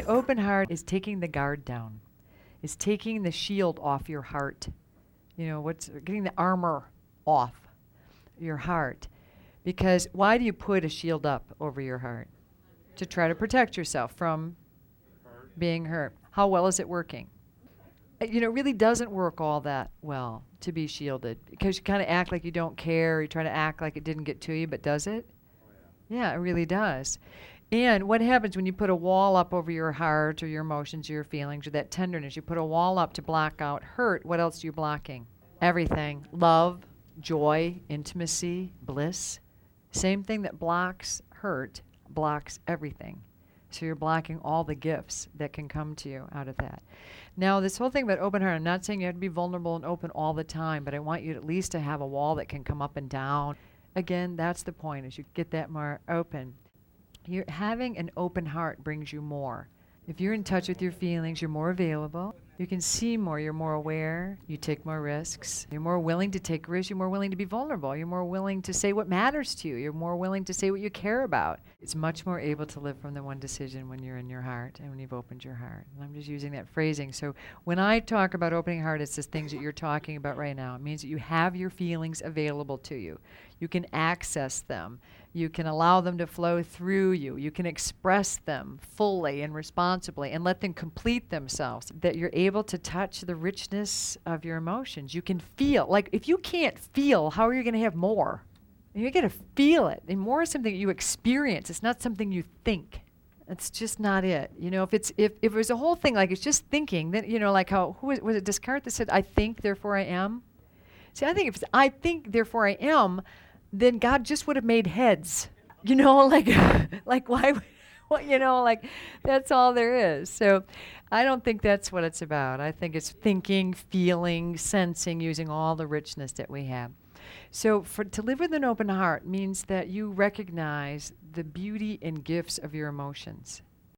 the open heart is taking the guard down. It's taking the shield off your heart. You know, getting the armor off your heart. Because why do you put a shield up over your heart? To try to protect yourself from being hurt. How well is it working? You know, it really doesn't work all that well to be shielded, because you kind of act like you don't care. You try to act like it didn't get to you, but does it? Yeah, it really does. And what happens when you put a wall up over your heart or your emotions or your feelings or that tenderness? You put a wall up to block out hurt. What else are you blocking? Everything. Love, joy, intimacy, bliss. Same thing that blocks hurt blocks everything. So you're blocking all the gifts that can come to you out of that. Now, this whole thing about open heart, I'm not saying you have to be vulnerable and open all the time, but I want you at least to have a wall that can come up and down. Again, that's the point, is you get that more open. Having an open heart brings you more. If you're in touch with your feelings, you're more available. You can see more. You're more aware. You take more risks. You're more willing to take risks. You're more willing to be vulnerable. You're more willing to say what matters to you. You're more willing to say what you care about. It's much more able to live from the one decision when you're in your heart and when you've opened your heart. And I'm just using that phrasing. So when I talk about opening heart, it's the things that you're talking about right now. It means that you have your feelings available to you. You can access them. You can allow them to flow through you. You can express them fully and responsibly and let them complete themselves. That you're able to touch the richness of your emotions. You can feel. Like, if you can't feel, how are you going to have more? You're going to feel it. And more is something you experience. It's not something you think. It's just not it. You know, if it was a whole thing, like it's just thinking, then, you know, like how, was it Descartes that said, I think, therefore I am? See, I think if it's I think, therefore I am, then God just would have made heads, you know, like why, what, you know, like that's all there is. So I don't think that's what it's about. I think it's thinking, feeling, sensing, using all the richness that we have. So to live with an open heart means that you recognize the beauty and gifts of your emotions.